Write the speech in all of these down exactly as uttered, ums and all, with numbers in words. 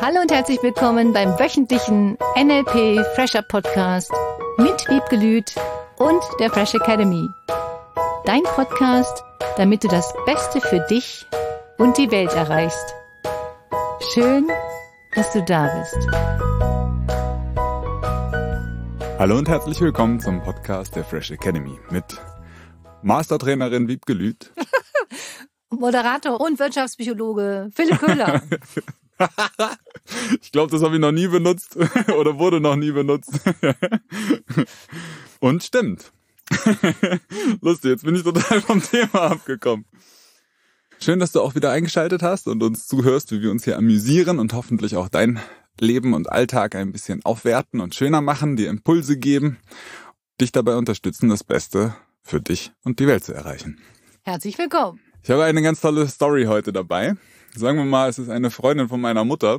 Hallo und herzlich willkommen beim wöchentlichen N L P Fresher Podcast mit Wiebke Lüth und der Fresh Academy. Dein Podcast, damit du das Beste für dich und die Welt erreichst. Schön, dass du da bist. Hallo und herzlich willkommen zum Podcast der Fresh Academy mit Mastertrainerin Wiebke Lüth. Moderator und Wirtschaftspsychologe Philipp Köhler. Ich glaube, das habe ich noch nie benutzt oder wurde noch nie benutzt. Und stimmt. Lustig, jetzt bin ich total vom Thema abgekommen. Schön, dass du auch wieder eingeschaltet hast und uns zuhörst, wie wir uns hier amüsieren und hoffentlich auch dein Leben und Alltag ein bisschen aufwerten und schöner machen, dir Impulse geben, dich dabei unterstützen, das Beste für dich und die Welt zu erreichen. Herzlich willkommen. Ich habe eine ganz tolle Story heute dabei. Sagen wir mal, es ist eine Freundin von meiner Mutter,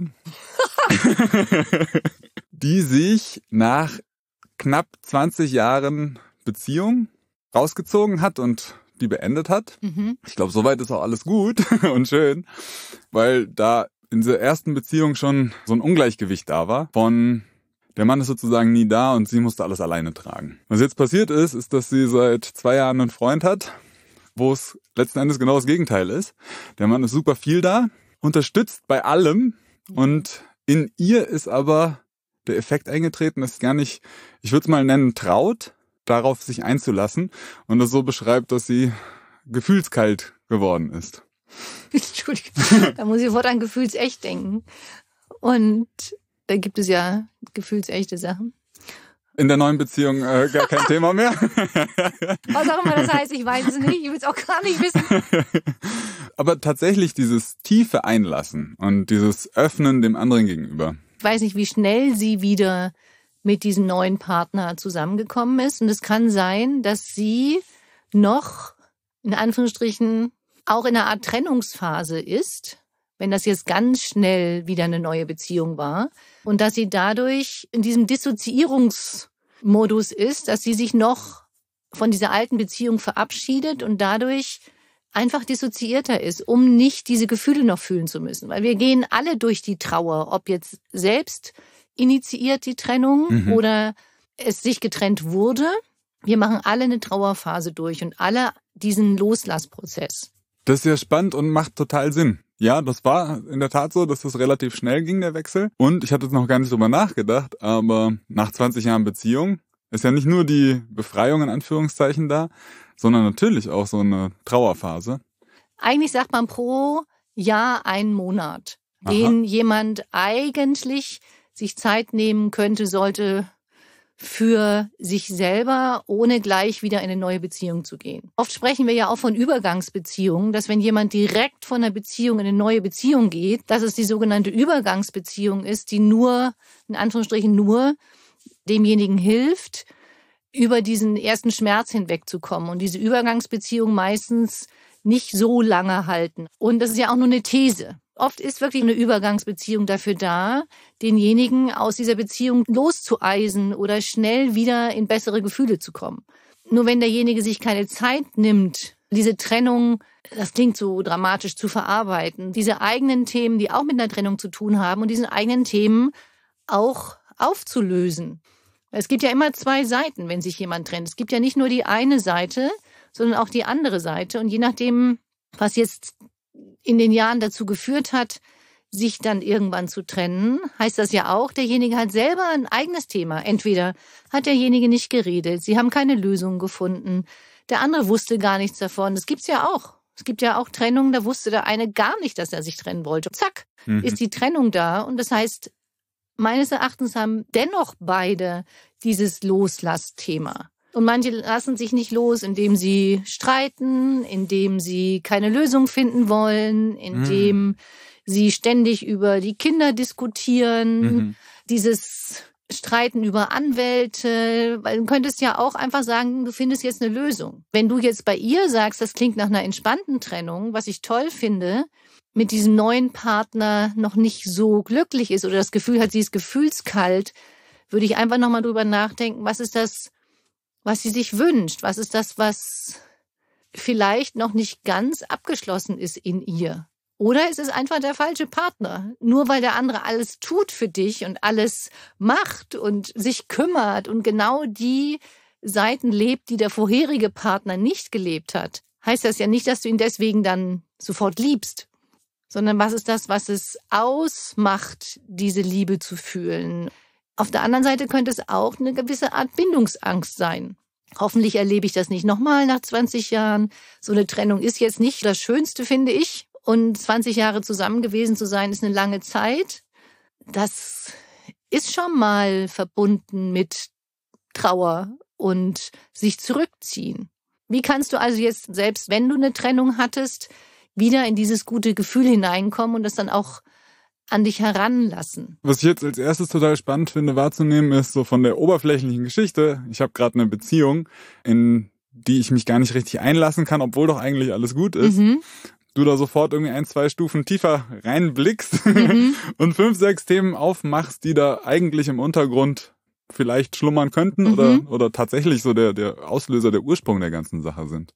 die sich nach knapp zwanzig Jahren Beziehung rausgezogen hat und die beendet hat. Mhm. Ich glaube, soweit ist auch alles gut und schön, weil da in dieser ersten Beziehung schon so ein Ungleichgewicht da war von der Mann ist sozusagen nie da und sie musste alles alleine tragen. Was jetzt passiert ist, ist, dass sie seit zwei Jahren einen Freund hat, wo es letzten Endes genau das Gegenteil ist. Der Mann ist super viel da, unterstützt bei allem und in ihr ist aber der Effekt eingetreten, dass gar nicht, ich würde es mal nennen, traut, darauf sich einzulassen und das so beschreibt, dass sie gefühlskalt geworden ist. Entschuldigung, da muss ich sofort an gefühlsecht denken. Und da gibt es ja gefühlsechte Sachen. In der neuen Beziehung äh, gar kein Thema mehr. Was auch immer das heißt, ich weiß es nicht. Ich will es auch gar nicht wissen. Aber tatsächlich dieses tiefe Einlassen und dieses Öffnen dem anderen gegenüber. Ich weiß nicht, wie schnell sie wieder mit diesem neuen Partner zusammengekommen ist. Und es kann sein, dass sie noch, in Anführungsstrichen, auch in einer Art Trennungsphase ist, wenn das jetzt ganz schnell wieder eine neue Beziehung war. Und dass sie dadurch in diesem Dissoziierungsmodus ist, dass sie sich noch von dieser alten Beziehung verabschiedet und dadurch einfach dissoziierter ist, um nicht diese Gefühle noch fühlen zu müssen. Weil wir gehen alle durch die Trauer, ob jetzt selbst initiiert die Trennung mhm. oder es sich getrennt wurde. Wir machen alle eine Trauerphase durch und alle diesen Loslassprozess. Das ist ja spannend und macht total Sinn. Ja, das war in der Tat so, dass das relativ schnell ging, der Wechsel. Und ich hatte jetzt noch gar nicht drüber nachgedacht, aber nach zwanzig Jahren Beziehung ist ja nicht nur die Befreiung in Anführungszeichen da, sondern natürlich auch so eine Trauerphase. Eigentlich sagt man pro Jahr einen Monat, Aha. den jemand eigentlich sich Zeit nehmen könnte, sollte für sich selber, ohne gleich wieder in eine neue Beziehung zu gehen. Oft sprechen wir ja auch von Übergangsbeziehungen, dass wenn jemand direkt von einer Beziehung in eine neue Beziehung geht, dass es die sogenannte Übergangsbeziehung ist, die nur, in Anführungsstrichen nur, demjenigen hilft, über diesen ersten Schmerz hinwegzukommen und diese Übergangsbeziehung meistens nicht so lange halten. Und das ist ja auch nur eine These. Oft ist wirklich eine Übergangsbeziehung dafür da, denjenigen aus dieser Beziehung loszueisen oder schnell wieder in bessere Gefühle zu kommen. Nur wenn derjenige sich keine Zeit nimmt, diese Trennung, das klingt so dramatisch, zu verarbeiten, diese eigenen Themen, die auch mit einer Trennung zu tun haben und diesen eigenen Themen auch aufzulösen. Es gibt ja immer zwei Seiten, wenn sich jemand trennt. Es gibt ja nicht nur die eine Seite, sondern auch die andere Seite. Und je nachdem, was jetzt in den Jahren dazu geführt hat, sich dann irgendwann zu trennen, heißt das ja auch, derjenige hat selber ein eigenes Thema. Entweder hat derjenige nicht geredet, sie haben keine Lösung gefunden, der andere wusste gar nichts davon. Das gibt's ja auch. Es gibt ja auch Trennungen, da wusste der eine gar nicht, dass er sich trennen wollte. Zack, mhm. ist die Trennung da. Und das heißt, meines Erachtens haben dennoch beide dieses Loslassthema. Und manche lassen sich nicht los, indem sie streiten, indem sie keine Lösung finden wollen, indem mhm. sie ständig über die Kinder diskutieren, mhm. dieses Streiten über Anwälte, weil du könntest ja auch einfach sagen, du findest jetzt eine Lösung. Wenn du jetzt bei ihr sagst, das klingt nach einer entspannten Trennung, was ich toll finde, mit diesem neuen Partner noch nicht so glücklich ist oder das Gefühl hat, sie ist gefühlskalt, würde ich einfach nochmal drüber nachdenken, was ist das, was sie sich wünscht? Was ist das, was vielleicht noch nicht ganz abgeschlossen ist in ihr? Oder es ist einfach der falsche Partner. Nur weil der andere alles tut für dich und alles macht und sich kümmert und genau die Seiten lebt, die der vorherige Partner nicht gelebt hat, heißt das ja nicht, dass du ihn deswegen dann sofort liebst, sondern was ist das, was es ausmacht, diese Liebe zu fühlen. Auf der anderen Seite könnte es auch eine gewisse Art Bindungsangst sein. Hoffentlich erlebe ich das nicht nochmal nach zwanzig Jahren. So eine Trennung ist jetzt nicht das Schönste, finde ich. Und zwanzig Jahre zusammen gewesen zu sein, ist eine lange Zeit. Das ist schon mal verbunden mit Trauer und sich zurückziehen. Wie kannst du also jetzt, selbst wenn du eine Trennung hattest, wieder in dieses gute Gefühl hineinkommen und das dann auch an dich heranlassen? Was ich jetzt als erstes total spannend finde wahrzunehmen, ist so von der oberflächlichen Geschichte. Ich habe gerade eine Beziehung, in die ich mich gar nicht richtig einlassen kann, obwohl doch eigentlich alles gut ist. Mhm. Du da sofort irgendwie ein, zwei Stufen tiefer reinblickst mhm. und fünf, sechs Themen aufmachst, die da eigentlich im Untergrund vielleicht schlummern könnten mhm. oder oder tatsächlich so der der Auslöser, der Ursprung der ganzen Sache sind.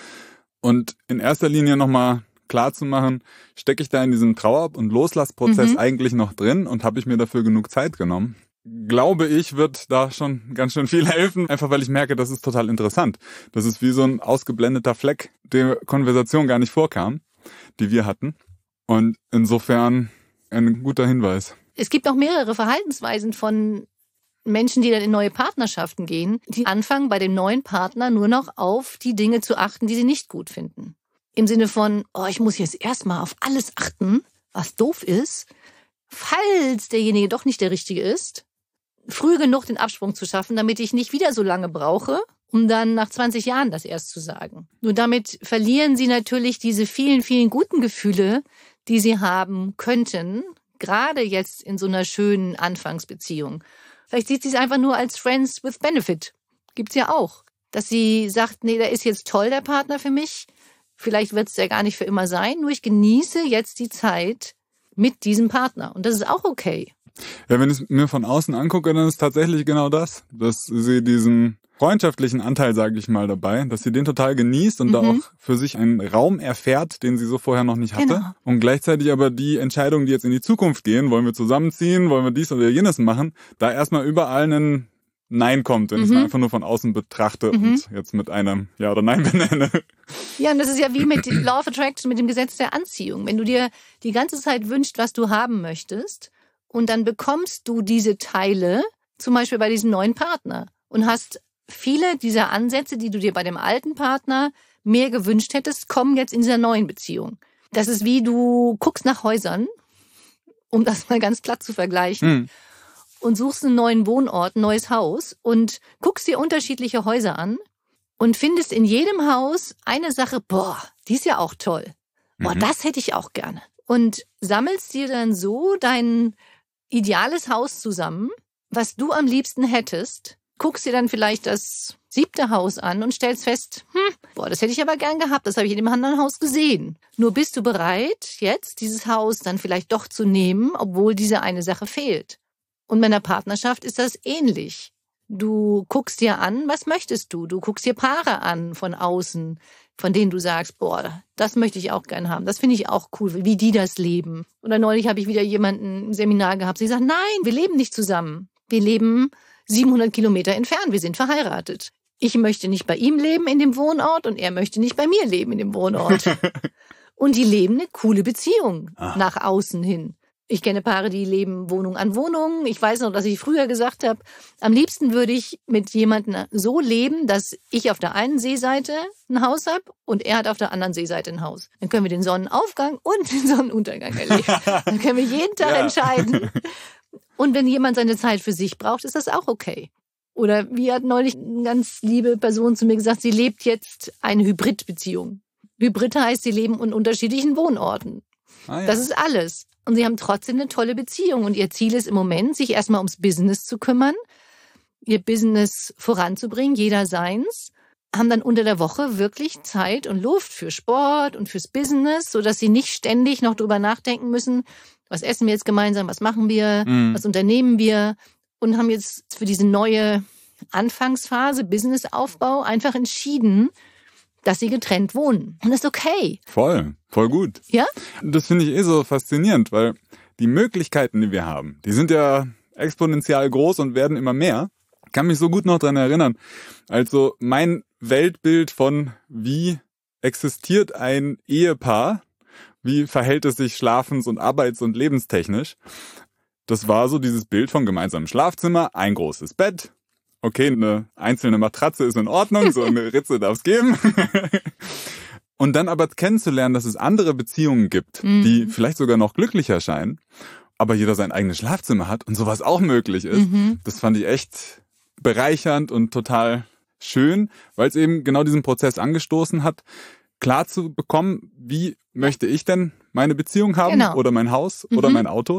Und in erster Linie nochmal klar zu machen, stecke ich da in diesem Trauer- und Loslassprozess mhm. eigentlich noch drin und habe ich mir dafür genug Zeit genommen? Glaube ich, wird da schon ganz schön viel helfen, einfach weil ich merke, das ist total interessant. Das ist wie so ein ausgeblendeter Fleck, der Konversation gar nicht vorkam, die wir hatten. Und insofern ein guter Hinweis. Es gibt auch mehrere Verhaltensweisen von Menschen, die dann in neue Partnerschaften gehen, die anfangen, bei dem neuen Partner nur noch auf die Dinge zu achten, die sie nicht gut finden. Im Sinne von, oh, ich muss jetzt erstmal auf alles achten, was doof ist, falls derjenige doch nicht der Richtige ist, früh genug den Absprung zu schaffen, damit ich nicht wieder so lange brauche, um dann nach zwanzig Jahren das erst zu sagen. Nur damit verlieren sie natürlich diese vielen, vielen guten Gefühle, die sie haben könnten, gerade jetzt in so einer schönen Anfangsbeziehung. Vielleicht sieht sie es einfach nur als Friends with Benefit. Gibt's ja auch. Dass sie sagt, nee, der ist jetzt toll, der Partner für mich. Vielleicht wird es der gar nicht für immer sein, nur ich genieße jetzt die Zeit mit diesem Partner. Und das ist auch okay. Ja, wenn ich es mir von außen angucke, dann ist tatsächlich genau das, dass sie diesen freundschaftlichen Anteil, sage ich mal, dabei, dass sie den total genießt und mhm. da auch für sich einen Raum erfährt, den sie so vorher noch nicht hatte. Genau. Und gleichzeitig aber die Entscheidungen, die jetzt in die Zukunft gehen, wollen wir zusammenziehen, wollen wir dies oder jenes machen, da erstmal überall einen Nein kommt, wenn mhm. ich es einfach nur von außen betrachte mhm. und jetzt mit einem Ja oder Nein benenne. Ja, und das ist ja wie mit Law of Attraction, mit dem Gesetz der Anziehung. Wenn du dir die ganze Zeit wünschst, was du haben möchtest, und dann bekommst du diese Teile, zum Beispiel bei diesem neuen Partner, und hast viele dieser Ansätze, die du dir bei dem alten Partner mehr gewünscht hättest, kommen jetzt in dieser neuen Beziehung. Das ist wie, du guckst nach Häusern, um das mal ganz platt zu vergleichen, mhm. und suchst einen neuen Wohnort, ein neues Haus und guckst dir unterschiedliche Häuser an und findest in jedem Haus eine Sache, boah, die ist ja auch toll. Boah, mhm. das hätte ich auch gerne. Und sammelst dir dann so dein ideales Haus zusammen, was du am liebsten hättest, guckst dir dann vielleicht das siebte Haus an und stellst fest, hm, boah, das hätte ich aber gern gehabt, das habe ich in dem anderen Haus gesehen. Nur bist du bereit, jetzt dieses Haus dann vielleicht doch zu nehmen, obwohl diese eine Sache fehlt. Und bei einer Partnerschaft ist das ähnlich. Du guckst dir an, was möchtest du? Du guckst dir Paare an von außen, von denen du sagst, boah, das möchte ich auch gern haben. Das finde ich auch cool, wie die das leben. Oder neulich habe ich wieder jemanden im Seminar gehabt, die sagt, nein, wir leben nicht zusammen. Wir leben siebenhundert Kilometer entfernt, wir sind verheiratet. Ich möchte nicht bei ihm leben in dem Wohnort und er möchte nicht bei mir leben in dem Wohnort. Und die leben eine coole Beziehung ah. nach außen hin. Ich kenne Paare, die leben Wohnung an Wohnung. Ich weiß noch, dass ich früher gesagt habe, am liebsten würde ich mit jemandem so leben, dass ich auf der einen Seeseite ein Haus habe und er hat auf der anderen Seeseite ein Haus. Dann können wir den Sonnenaufgang und den Sonnenuntergang erleben. Dann können wir jeden Tag ja. entscheiden. Und wenn jemand seine Zeit für sich braucht, ist das auch okay. Oder wie hat neulich eine ganz liebe Person zu mir gesagt, sie lebt jetzt eine Hybridbeziehung. Hybrid heißt, sie leben in unterschiedlichen Wohnorten. Ah, ja. Das ist alles. Und sie haben trotzdem eine tolle Beziehung. Und ihr Ziel ist im Moment, sich erstmal ums Business zu kümmern, ihr Business voranzubringen, jeder seins, haben dann unter der Woche wirklich Zeit und Luft für Sport und fürs Business, sodass sie nicht ständig noch drüber nachdenken müssen, was essen wir jetzt gemeinsam, was machen wir, mhm. was unternehmen wir, und haben jetzt für diese neue Anfangsphase, Businessaufbau, einfach entschieden, dass sie getrennt wohnen. Und das ist okay. Voll, voll gut. Ja? Das finde ich eh so faszinierend, weil die Möglichkeiten, die wir haben, die sind ja exponentiell groß und werden immer mehr. Ich kann mich so gut noch dran erinnern. Also mein Weltbild von wie existiert ein Ehepaar, wie verhält es sich schlafens- und arbeits- und lebenstechnisch, das war so dieses Bild von gemeinsamem Schlafzimmer, ein großes Bett. Okay, eine einzelne Matratze ist in Ordnung, so eine Ritze darf es geben. Und dann aber kennenzulernen, dass es andere Beziehungen gibt, mhm. die vielleicht sogar noch glücklicher scheinen, aber jeder sein eigenes Schlafzimmer hat und sowas auch möglich ist. Mhm. Das fand ich echt bereichernd und total schön, weil es eben genau diesen Prozess angestoßen hat, klar zu bekommen, wie möchte ich denn meine Beziehung haben genau. oder mein Haus mhm. oder mein Auto.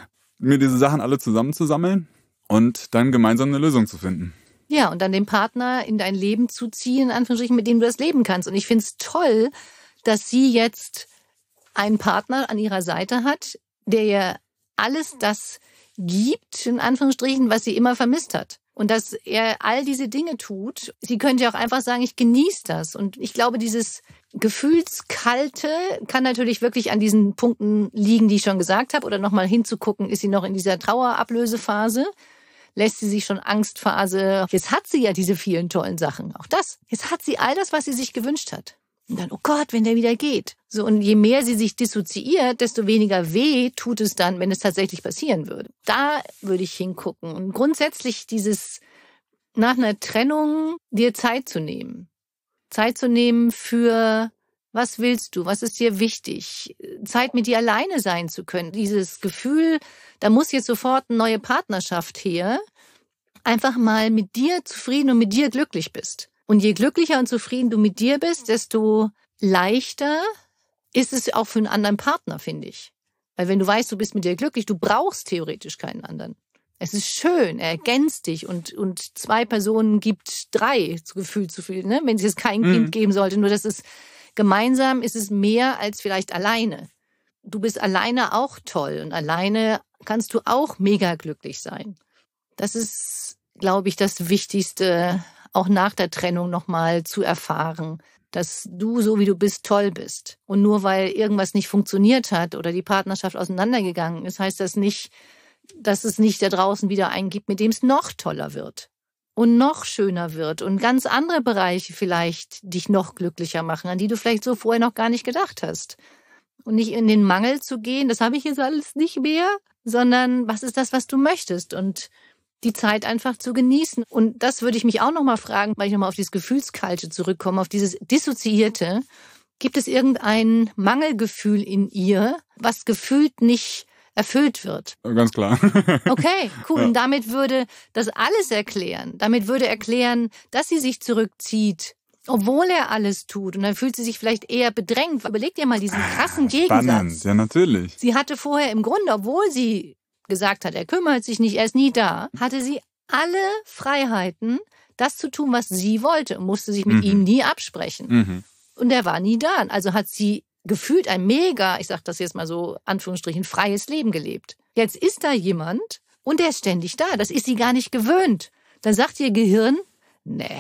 Mir diese Sachen alle zusammenzusammeln und dann gemeinsam eine Lösung zu finden. Ja, und dann den Partner in dein Leben zu ziehen, in Anführungsstrichen, mit dem du das leben kannst. Und ich finde es toll, dass sie jetzt einen Partner an ihrer Seite hat, der ihr alles das gibt, in Anführungsstrichen, was sie immer vermisst hat. Und dass er all diese Dinge tut. Sie könnte ja auch einfach sagen, ich genieße das. Und ich glaube, dieses Gefühlskalte kann natürlich wirklich an diesen Punkten liegen, die ich schon gesagt habe. Oder nochmal hinzugucken, ist sie noch in dieser Trauerablösephase? Lässt sie sich schon Angstphase? Jetzt hat sie ja diese vielen tollen Sachen. Auch das. Jetzt hat sie all das, was sie sich gewünscht hat. Und dann, oh Gott, wenn der wieder geht. So, und je mehr sie sich dissoziiert, desto weniger weh tut es dann, wenn es tatsächlich passieren würde. Da würde ich hingucken. Und grundsätzlich dieses, nach einer Trennung, dir Zeit zu nehmen. Zeit zu nehmen für, was willst du? Was ist dir wichtig? Zeit mit dir alleine sein zu können. Dieses Gefühl, da muss jetzt sofort eine neue Partnerschaft her. Einfach mal mit dir zufrieden und mit dir glücklich bist. Und je glücklicher und zufrieden du mit dir bist, desto leichter ist es auch für einen anderen Partner, finde ich. Weil wenn du weißt, du bist mit dir glücklich, du brauchst theoretisch keinen anderen. Es ist schön, er ergänzt dich und, und zwei Personen gibt drei, zu Gefühl zu viel, ne? Wenn es jetzt kein mhm. Kind geben sollte. Nur das ist gemeinsam ist es mehr als vielleicht alleine. Du bist alleine auch toll und alleine kannst du auch mega glücklich sein. Das ist, glaube ich, das Wichtigste, auch nach der Trennung nochmal zu erfahren, dass du, so wie du bist, toll bist. Und nur weil irgendwas nicht funktioniert hat oder die Partnerschaft auseinandergegangen ist, heißt das nicht, dass es nicht da draußen wieder einen gibt, mit dem es noch toller wird und noch schöner wird und ganz andere Bereiche vielleicht dich noch glücklicher machen, an die du vielleicht so vorher noch gar nicht gedacht hast. Und nicht in den Mangel zu gehen, das habe ich jetzt alles nicht mehr, sondern was ist das, was du möchtest? Und die Zeit einfach zu genießen. Und das würde ich mich auch nochmal fragen, weil ich nochmal auf dieses Gefühlskalte zurückkomme, auf dieses Dissoziierte. Gibt es irgendein Mangelgefühl in ihr, was gefühlt nicht erfüllt wird? Ganz klar. Okay, cool. Ja. Und damit würde das alles erklären. Damit würde erklären, dass sie sich zurückzieht, obwohl er alles tut. Und dann fühlt sie sich vielleicht eher bedrängt. Überleg dir mal diesen krassen Gegensatz. Spannend, ja natürlich. Sie hatte vorher im Grunde, obwohl sie gesagt hat, er kümmert sich nicht, er ist nie da, hatte sie alle Freiheiten, das zu tun, was sie wollte und musste sich mit mhm. ihm nie absprechen. Mhm. Und er war nie da. Also hat sie gefühlt ein mega, ich sag das jetzt mal so, Anführungsstrichen, freies Leben gelebt. Jetzt ist da jemand und der ist ständig da. Das ist sie gar nicht gewöhnt. Dann sagt ihr Gehirn, nee,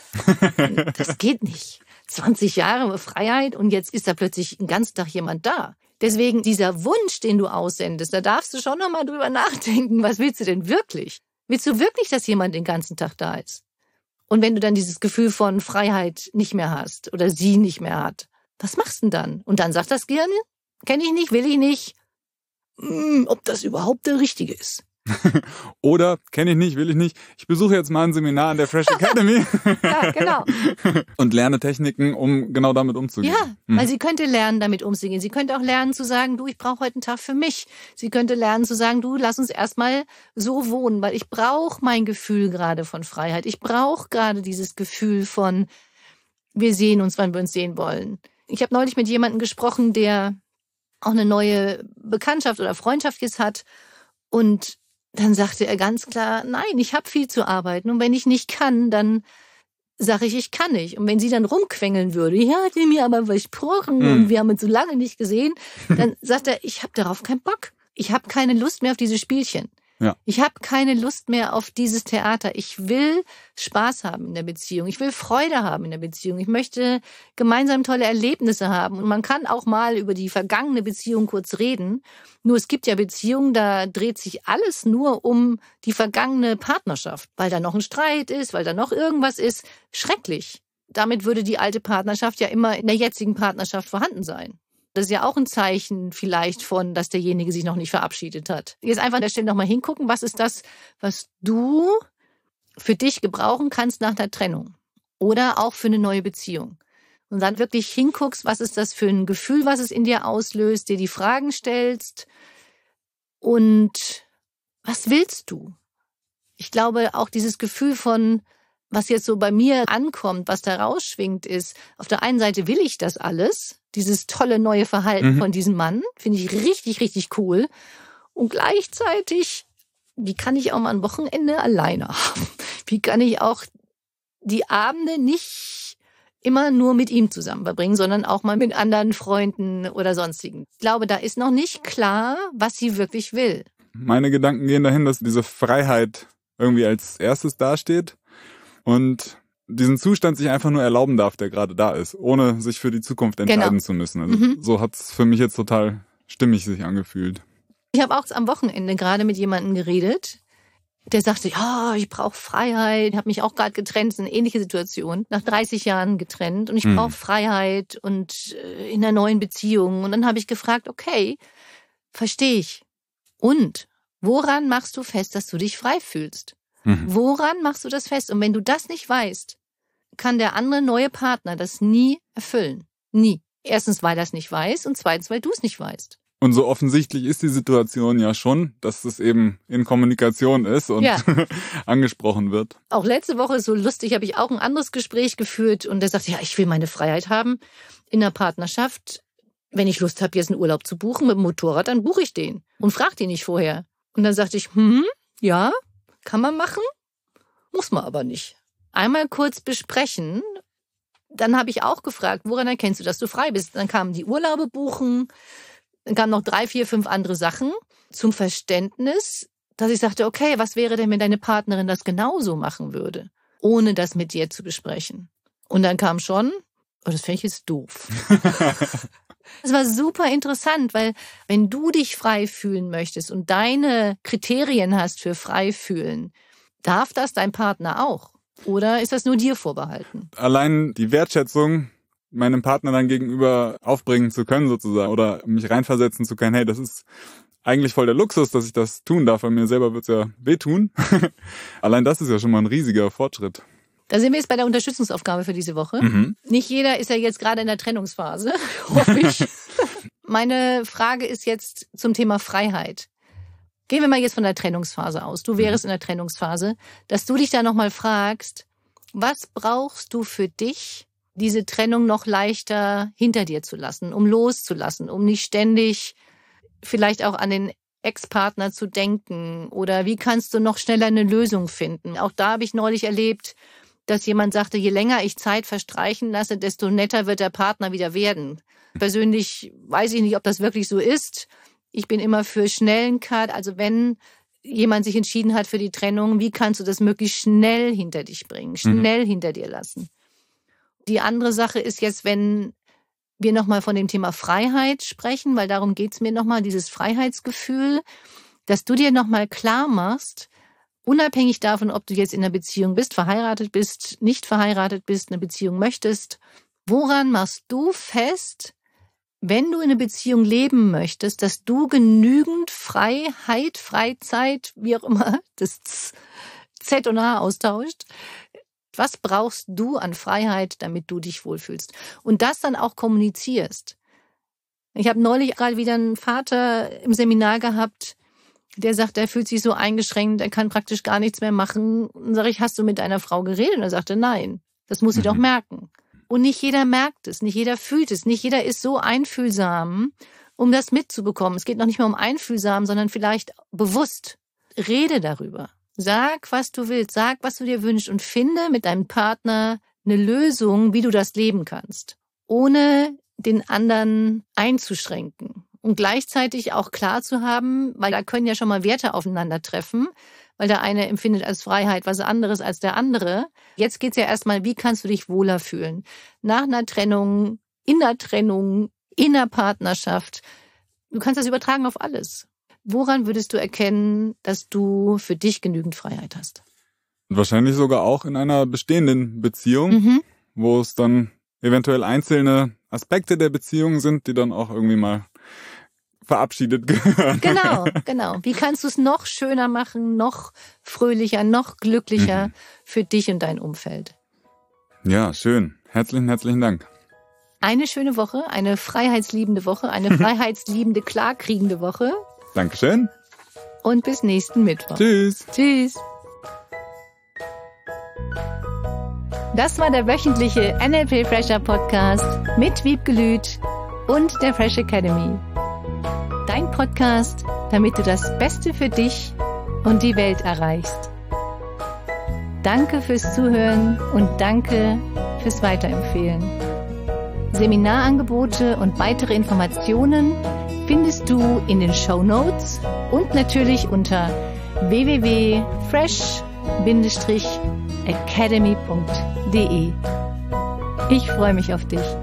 das geht nicht. zwanzig Jahre Freiheit und jetzt ist da plötzlich den ganzen Tag jemand da. Deswegen dieser Wunsch, den du aussendest, da darfst du schon nochmal drüber nachdenken, was willst du denn wirklich? Willst du wirklich, dass jemand den ganzen Tag da ist? Und wenn du dann dieses Gefühl von Freiheit nicht mehr hast oder sie nicht mehr hat, was machst du denn dann? Und dann sagt das Gehirn, kenne ich nicht, will ich nicht, hm, ob das überhaupt der Richtige ist. Oder, kenne ich nicht, will ich nicht, ich besuche jetzt mal ein Seminar an der Fresh Academy. Ja, genau. Und lerne Techniken, um genau damit umzugehen. Ja, mhm. weil sie könnte lernen, damit umzugehen. Sie könnte auch lernen zu sagen, du, ich brauche heute einen Tag für mich. Sie könnte lernen zu sagen, du, lass uns erstmal so wohnen, weil ich brauche mein Gefühl gerade von Freiheit. Ich brauche gerade dieses Gefühl von, wir sehen uns, wann wir uns sehen wollen. Ich habe neulich mit jemandem gesprochen, der auch eine neue Bekanntschaft oder Freundschaft jetzt hat und dann sagte er ganz klar, nein, ich habe viel zu arbeiten und wenn ich nicht kann, dann sage ich, ich kann nicht. Und wenn sie dann rumquengeln würde, ja, hat sie mir aber versprochen mhm. und wir haben uns so lange nicht gesehen, dann sagt er, ich habe darauf keinen Bock. Ich habe keine Lust mehr auf diese Spielchen. Ja. Ich habe keine Lust mehr auf dieses Theater. Ich will Spaß haben in der Beziehung. Ich will Freude haben in der Beziehung. Ich möchte gemeinsam tolle Erlebnisse haben. Und man kann auch mal über die vergangene Beziehung kurz reden. Nur es gibt ja Beziehungen, da dreht sich alles nur um die vergangene Partnerschaft. Weil da noch ein Streit ist, weil da noch irgendwas ist. Schrecklich. Damit würde die alte Partnerschaft ja immer in der jetzigen Partnerschaft vorhanden sein. Das ist ja auch ein Zeichen vielleicht von, dass derjenige sich noch nicht verabschiedet hat. Jetzt einfach an der Stelle nochmal hingucken, was ist das, was du für dich gebrauchen kannst nach der Trennung oder auch für eine neue Beziehung. Und dann wirklich hinguckst, was ist das für ein Gefühl, was es in dir auslöst, dir die Fragen stellst und was willst du? Ich glaube, auch dieses Gefühl von, was jetzt so bei mir ankommt, was da rausschwingt, ist, auf der einen Seite will ich das alles, dieses tolle neue Verhalten mhm. von diesem Mann, finde ich richtig, richtig cool. Und gleichzeitig, wie kann ich auch mal ein Wochenende alleine haben? Wie kann ich auch die Abende nicht immer nur mit ihm zusammen verbringen, sondern auch mal mit anderen Freunden oder sonstigen? Ich glaube, da ist noch nicht klar, was sie wirklich will. Meine Gedanken gehen dahin, dass diese Freiheit irgendwie als erstes dasteht. Und diesen Zustand sich einfach nur erlauben darf, der gerade da ist, ohne sich für die Zukunft entscheiden genau. zu müssen. Also mhm. so hat es für mich jetzt total stimmig sich angefühlt. Ich habe auch am Wochenende gerade mit jemandem geredet, der sagte, ja, ich brauche Freiheit, habe mich auch gerade getrennt, das ist eine ähnliche Situation, nach dreißig Jahren getrennt und ich mhm. brauche Freiheit und in einer neuen Beziehung. Und dann habe ich gefragt, okay, verstehe ich. Und woran machst du fest, dass du dich frei fühlst? Mhm. Woran machst du das fest? Und wenn du das nicht weißt, kann der andere neue Partner das nie erfüllen. Nie. Erstens, weil er es nicht weiß und zweitens, weil du es nicht weißt. Und so offensichtlich ist die Situation ja schon, dass es eben in Kommunikation ist und ja. angesprochen wird. Auch letzte Woche, so lustig, habe ich auch ein anderes Gespräch geführt und der sagt, ja, ich will meine Freiheit haben in der Partnerschaft. Wenn ich Lust habe, jetzt einen Urlaub zu buchen mit dem Motorrad, dann buche ich den und frage den nicht vorher. Und dann sagte ich, hm, ja, kann man machen, muss man aber nicht. Einmal kurz besprechen. Dann habe ich auch gefragt, woran erkennst du, dass du frei bist? Dann kamen die Urlaube buchen, dann kamen noch drei, vier, fünf andere Sachen zum Verständnis, dass ich sagte, okay, was wäre denn, wenn deine Partnerin das genauso machen würde, ohne das mit dir zu besprechen? Und dann kam schon, oh, das fände ich jetzt doof. Das war super interessant, weil wenn du dich frei fühlen möchtest und deine Kriterien hast für frei fühlen, darf das dein Partner auch? Oder ist das nur dir vorbehalten? Allein die Wertschätzung meinem Partner dann gegenüber aufbringen zu können sozusagen oder mich reinversetzen zu können, hey, das ist eigentlich voll der Luxus, dass ich das tun darf, weil mir selber wird's ja wehtun. Allein das ist ja schon mal ein riesiger Fortschritt. Da sind wir jetzt bei der Unterstützungsaufgabe für diese Woche. Mhm. Nicht jeder ist ja jetzt gerade in der Trennungsphase, hoffe ich. Meine Frage ist jetzt zum Thema Freiheit. Gehen wir mal jetzt von der Trennungsphase aus. Du wärst mhm. in der Trennungsphase, dass du dich da nochmal fragst, was brauchst du für dich, diese Trennung noch leichter hinter dir zu lassen, um loszulassen, um nicht ständig vielleicht auch an den Ex-Partner zu denken? Oder wie kannst du noch schneller eine Lösung finden? Auch da habe ich neulich erlebt, dass jemand sagte, je länger ich Zeit verstreichen lasse, desto netter wird der Partner wieder werden. Persönlich weiß ich nicht, ob das wirklich so ist. Ich bin immer für schnellen Cut. Also wenn jemand sich entschieden hat für die Trennung, wie kannst du das möglichst schnell hinter dich bringen, schnell mhm. hinter dir lassen? Die andere Sache ist jetzt, wenn wir nochmal von dem Thema Freiheit sprechen, weil darum geht's mir nochmal, dieses Freiheitsgefühl, dass du dir nochmal klar machst, unabhängig davon, ob du jetzt in einer Beziehung bist, verheiratet bist, nicht verheiratet bist, eine Beziehung möchtest, woran machst du fest, wenn du in einer Beziehung leben möchtest, dass du genügend Freiheit, Freizeit, wie auch immer, das Z und H austauscht, was brauchst du an Freiheit, damit du dich wohlfühlst? Und das dann auch kommunizierst. Ich habe neulich gerade wieder einen Vater im Seminar gehabt, der sagt, er fühlt sich so eingeschränkt, er kann praktisch gar nichts mehr machen. Und dann sage ich, hast du mit deiner Frau geredet? Und er sagte, nein, das muss sie mhm. doch merken. Und nicht jeder merkt es, nicht jeder fühlt es, nicht jeder ist so einfühlsam, um das mitzubekommen. Es geht noch nicht mal um einfühlsam, sondern vielleicht bewusst. Rede darüber. Sag, was du willst, sag, was du dir wünschst und finde mit deinem Partner eine Lösung, wie du das leben kannst, ohne den anderen einzuschränken Und gleichzeitig auch klar zu haben, weil da können ja schon mal Werte aufeinandertreffen, weil der eine empfindet als Freiheit was anderes als der andere. Jetzt geht's ja erstmal, wie kannst du dich wohler fühlen? Nach einer Trennung, in der Trennung, in der Partnerschaft. Du kannst das übertragen auf alles. Woran würdest du erkennen, dass du für dich genügend Freiheit hast? Wahrscheinlich sogar auch in einer bestehenden Beziehung, mhm. wo es dann eventuell einzelne Aspekte der Beziehung sind, die dann auch irgendwie mal verabschiedet gehören. Genau, genau. Wie kannst du es noch schöner machen, noch fröhlicher, noch glücklicher mhm. für dich und dein Umfeld? Ja, schön. Herzlichen, herzlichen Dank. Eine schöne Woche, eine freiheitsliebende Woche, eine freiheitsliebende, klarkriegende Woche. Dankeschön. Und bis nächsten Mittwoch. Tschüss. Tschüss. Das war der wöchentliche N L P Fresher Podcast mit Wiebke Lüth und der Fresh Academy. Dein Podcast, damit du das Beste für dich und die Welt erreichst. Danke fürs Zuhören und danke fürs Weiterempfehlen. Seminarangebote und weitere Informationen findest du in den Shownotes und natürlich unter w w w punkt fresh academy punkt d e. Ich freue mich auf dich.